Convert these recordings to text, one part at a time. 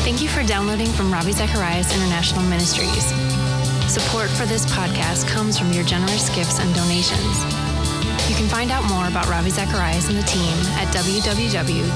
Thank you for downloading from Ravi Zacharias International Ministries. Support for this podcast comes from your generous gifts and donations. You can find out more about Ravi Zacharias and the team at www.rzim.org.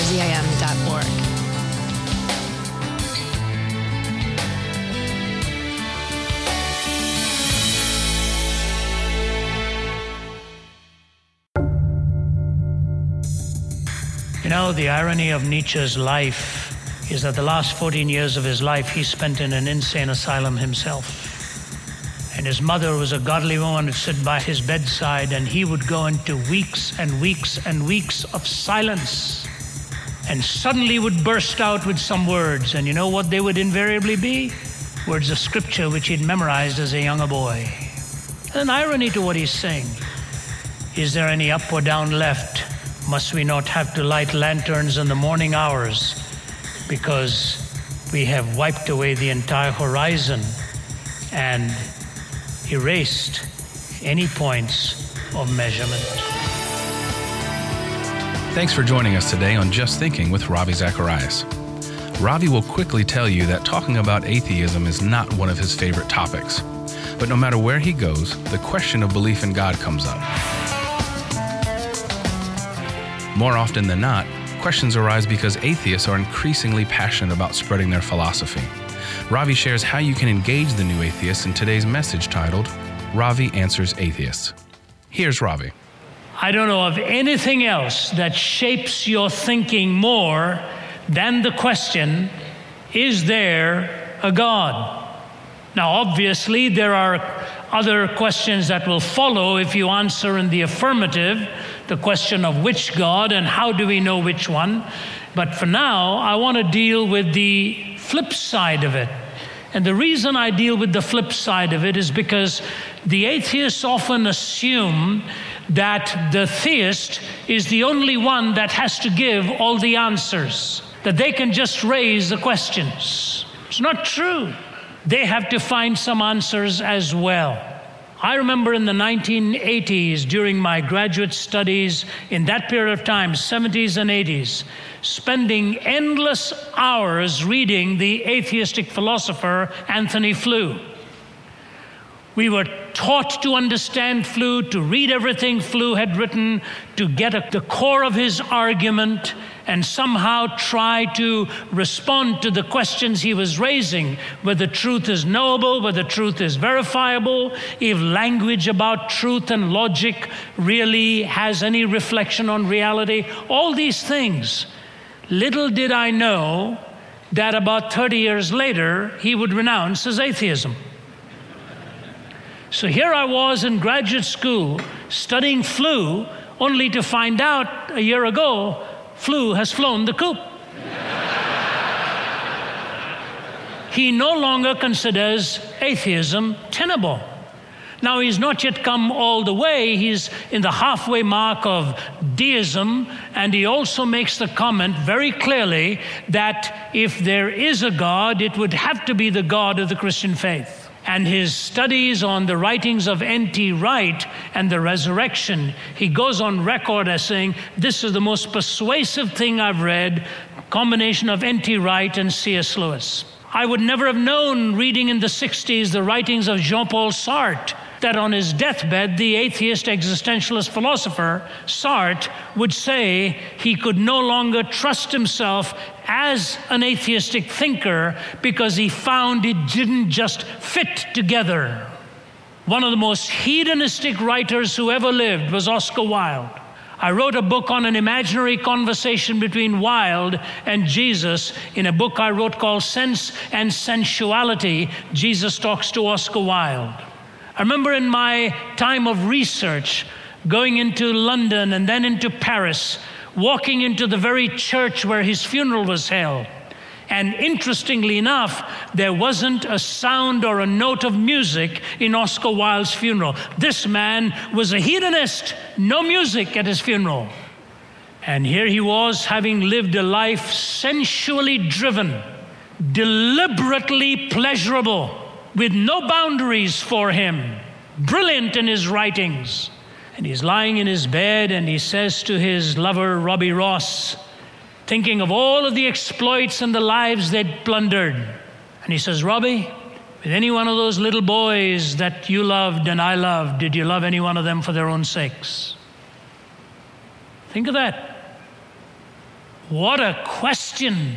You know, the irony of Nietzsche's life is that the last 14 years of his life he spent in an insane asylum himself. And his mother was a godly woman who stood by his bedside, and he would go into weeks and weeks and weeks of silence and suddenly would burst out with some words. And you know what they would invariably be? Words of scripture which he'd memorized as a younger boy. An irony to what he's saying. Is there any up or down left? Must we not have to light lanterns in the morning hours because we have wiped away the entire horizon and erased any points of measurement? Thanks for joining us today on Just Thinking with Ravi Zacharias. Ravi will quickly tell you that talking about atheism is not one of his favorite topics. But no matter where he goes, the question of belief in God comes up. More often than not, questions arise because atheists are increasingly passionate about spreading their philosophy. Ravi shares how you can engage the new atheists in today's message titled, Ravi Answers Atheists. Here's Ravi. I don't know of anything else that shapes your thinking more than the question, is there a God? Now, obviously, there are other questions that will follow if you answer in the affirmative, the question of which God and how do we know which one. But for now, I want to deal with the flip side of it. And the reason I deal with the flip side of it is because the atheists often assume that the theist is the only one that has to give all the answers, that they can just raise the questions. It's not true. They have to find some answers as well. I remember in the 1980s, during my graduate studies, in that period of time, 70s and 80s, spending endless hours reading the atheistic philosopher Anthony Flew. We were taught to understand Flew, to read everything Flew had written, to get at the core of his argument, and somehow try to respond to the questions he was raising, whether truth is knowable, whether truth is verifiable, if language about truth and logic really has any reflection on reality, all these things. Little did I know that about 30 years later, he would renounce his atheism. So here I was in graduate school studying Flew, only to find out a year ago, Flew has flown the coop. He no longer considers atheism tenable. Now, he's not yet come all the way. He's in the halfway mark of deism, and he also makes the comment very clearly that if there is a God, it would have to be the God of the Christian faith. And his studies on the writings of N.T. Wright and the resurrection, he goes on record as saying, this is the most persuasive thing I've read, combination of N.T. Wright and C.S. Lewis. I would never have known, reading in the 60s, the writings of Jean-Paul Sartre, that on his deathbed, the atheist existentialist philosopher, Sartre, would say he could no longer trust himself as an atheistic thinker because he found it didn't just fit together. One of the most hedonistic writers who ever lived was Oscar Wilde. I wrote a book on an imaginary conversation between Wilde and Jesus in a book I wrote called Sense and Sensuality. Jesus talks to Oscar Wilde. I remember in my time of research, going into London and then into Paris, walking into the very church where his funeral was held. And interestingly enough, there wasn't a sound or a note of music in Oscar Wilde's funeral. This man was a hedonist, no music at his funeral. And here he was, having lived a life sensually driven, deliberately pleasurable, with no boundaries for him, brilliant in his writings. And he's lying in his bed and he says to his lover, Robbie Ross, thinking of all of the exploits and the lives they'd plundered. And he says, Robbie, with any one of those little boys that you loved and I loved, did you love any one of them for their own sakes? Think of that. What a question.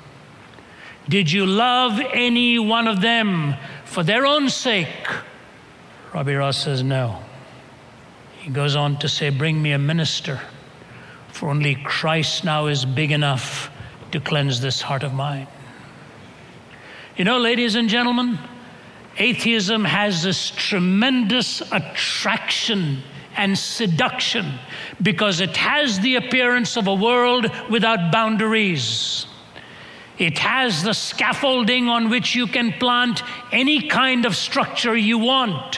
Did you love any one of them for their own sake? Robbie Ross says no. He goes on to say, bring me a minister, for only Christ now is big enough to cleanse this heart of mine. You know, ladies and gentlemen, atheism has this tremendous attraction and seduction because it has the appearance of a world without boundaries. It has the scaffolding on which you can plant any kind of structure you want,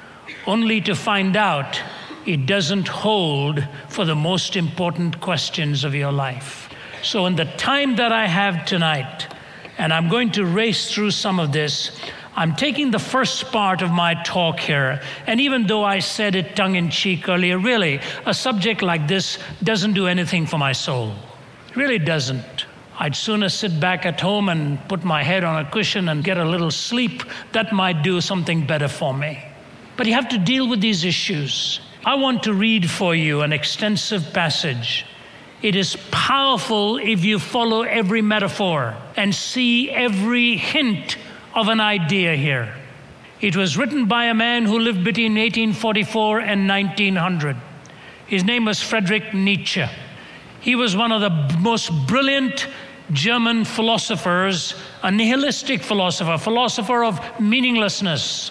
only to find out it doesn't hold for the most important questions of your life. So in the time that I have tonight, and I'm going to race through some of this, I'm taking the first part of my talk here, and even though I said it tongue-in-cheek earlier, really, a subject like this doesn't do anything for my soul. It really doesn't. I'd sooner sit back at home and put my head on a cushion and get a little sleep. That might do something better for me. But you have to deal with these issues. I want to read for you an extensive passage. It is powerful if you follow every metaphor and see every hint of an idea here. It was written by a man who lived between 1844 and 1900. His name was Friedrich Nietzsche. He was one of the most brilliant German philosophers, a nihilistic philosopher of meaninglessness.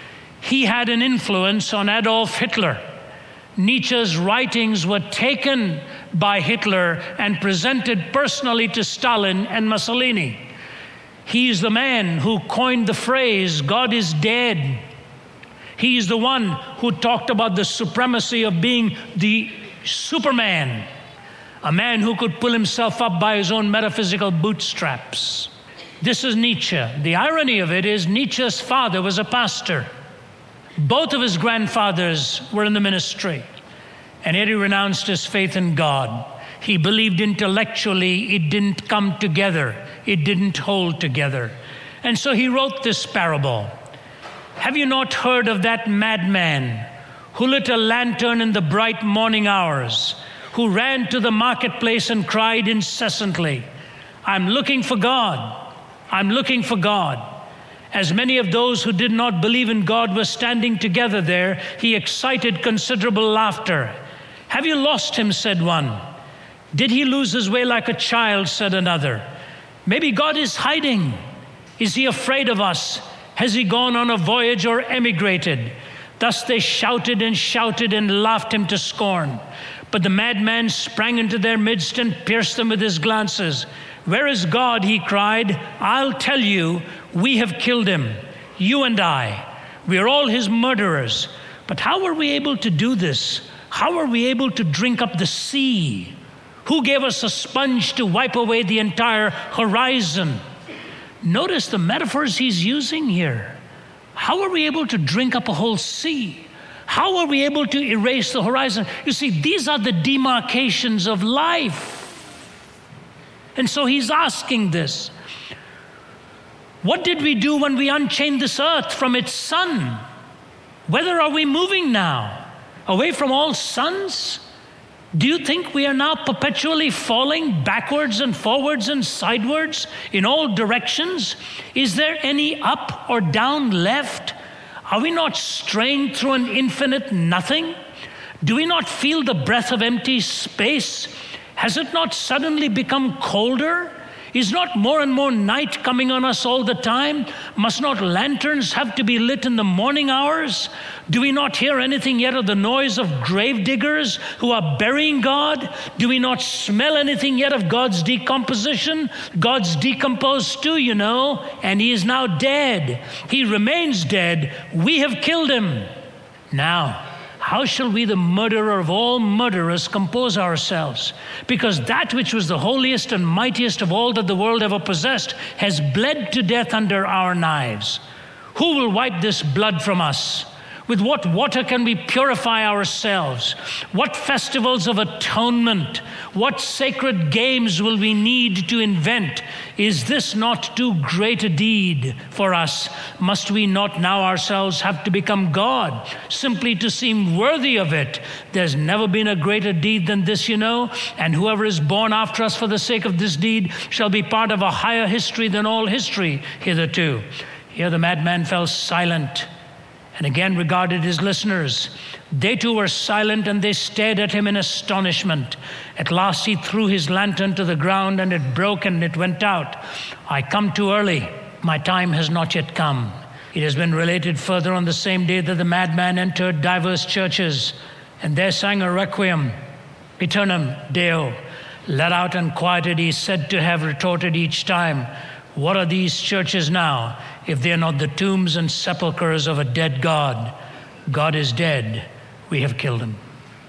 He had an influence on Adolf Hitler. Nietzsche's writings were taken by Hitler and presented personally to Stalin and Mussolini. He's the man who coined the phrase, God is dead. He's the one who talked about the supremacy of being the Superman, a man who could pull himself up by his own metaphysical bootstraps. This is Nietzsche. The irony of it is Nietzsche's father was a pastor. Both of his grandfathers were in the ministry, and yet he renounced his faith in God. He believed intellectually it didn't come together. It didn't hold together. And so he wrote this parable. Have you not heard of that madman who lit a lantern in the bright morning hours, who ran to the marketplace and cried incessantly, I'm looking for God. I'm looking for God. As many of those who did not believe in God were standing together there, he excited considerable laughter. Have you lost him, said one. Did he lose his way like a child, said another. Maybe God is hiding. Is he afraid of us? Has he gone on a voyage or emigrated? Thus they shouted and laughed him to scorn. But the madman sprang into their midst and pierced them with his glances. Where is God? He cried. I'll tell you, we have killed him, you and I. We are all his murderers. But how were we able to do this? How were we able to drink up the sea? Who gave us a sponge to wipe away the entire horizon? Notice the metaphors he's using here. How are we able to drink up a whole sea? How are we able to erase the horizon? You see, these are the demarcations of life. And so he's asking this. What did we do when we unchained this earth from its sun? Whither are we moving now? Away from all suns? Do you think we are now perpetually falling backwards and forwards and sidewards in all directions? Is there any up or down left? Are we not straying through an infinite nothing? Do we not feel the breath of empty space? Has it not suddenly become colder? Is not more and more night coming on us all the time? Must not lanterns have to be lit in the morning hours? Do we not hear anything yet of the noise of grave diggers who are burying God? Do we not smell anything yet of God's decomposition? God's decomposed too, you know, and he is now dead. He remains dead. We have killed him. Now, how shall we, the murderer of all murderers, compose ourselves? Because that which was the holiest and mightiest of all that the world ever possessed has bled to death under our knives. Who will wipe this blood from us? With what water can we purify ourselves? What festivals of atonement? What sacred games will we need to invent? Is this not too great a deed for us? Must we not now ourselves have to become God, simply to seem worthy of it? There's never been a greater deed than this, and whoever is born after us for the sake of this deed shall be part of a higher history than all history hitherto. Here the madman fell silent, and again regarded his listeners. They too were silent, and they stared at him in astonishment. At last he threw his lantern to the ground, and it broke and it went out. I come too early. My time has not yet come. It has been related further on the same day that the madman entered diverse churches, and there sang a requiem, Aeternam Deo. Let out and quieted, he said to have retorted each time, what are these churches now, if they are not the tombs and sepulchres of a dead God? God is dead. We have killed him.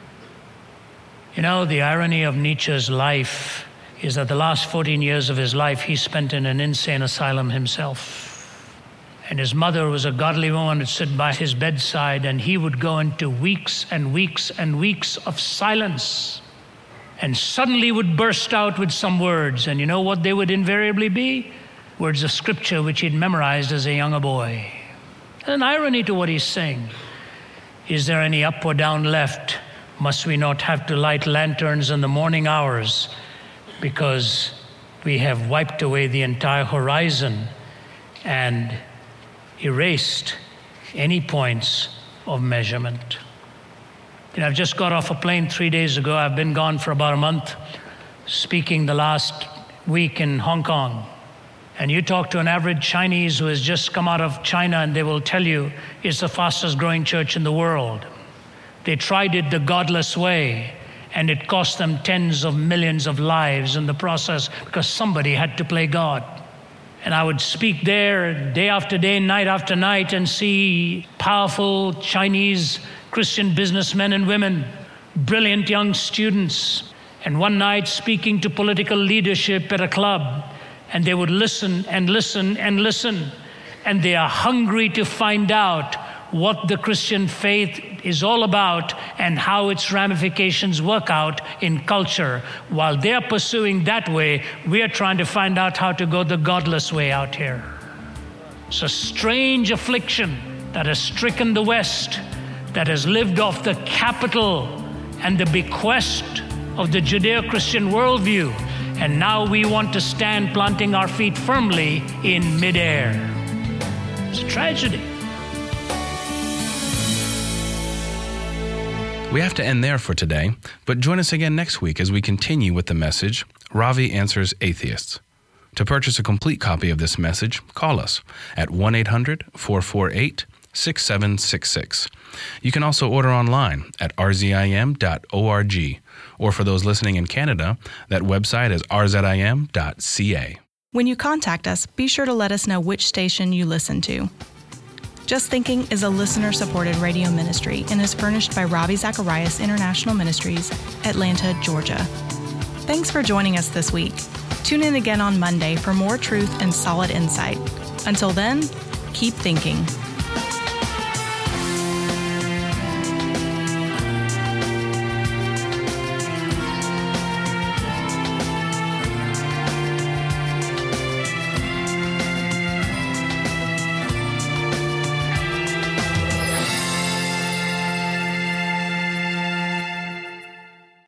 The irony of Nietzsche's life is that the last 14 years of his life he spent in an insane asylum himself. And his mother was a godly woman who'd sit by his bedside, and he would go into weeks and weeks and weeks of silence, and suddenly would burst out with some words. And you know what they would invariably be? Words of scripture which he'd memorized as a younger boy. An irony to what he's saying. Is there any up or down left? Must we not have to light lanterns in the morning hours because we have wiped away the entire horizon and erased any points of measurement? I've just got off a plane 3 days ago. I've been gone for about a month, speaking the last week in Hong Kong. And you talk to an average Chinese who has just come out of China, and they will tell you it's the fastest growing church in the world. They tried it the godless way, and it cost them tens of millions of lives in the process because somebody had to play God. And I would speak there day after day, night after night, and see powerful Chinese Christian businessmen and women, brilliant young students. And one night speaking to political leadership at a club, and they would listen and listen and listen. And they are hungry to find out what the Christian faith is all about and how its ramifications work out in culture. While they're pursuing that way, we are trying to find out how to go the godless way out here. It's a strange affliction that has stricken the West, that has lived off the capital and the bequest of the Judeo-Christian worldview. And now we want to stand planting our feet firmly in midair. It's a tragedy. We have to end there for today, but join us again next week as we continue with the message, Ravi Answers Atheists. To purchase a complete copy of this message, call us at 1-800-448-6766. You can also order online at rzim.org. Or for those listening in Canada, that website is rzim.ca. When you contact us, be sure to let us know which station you listen to. Just Thinking is a listener-supported radio ministry and is furnished by Ravi Zacharias International Ministries, Atlanta, Georgia. Thanks for joining us this week. Tune in again on Monday for more truth and solid insight. Until then, keep thinking.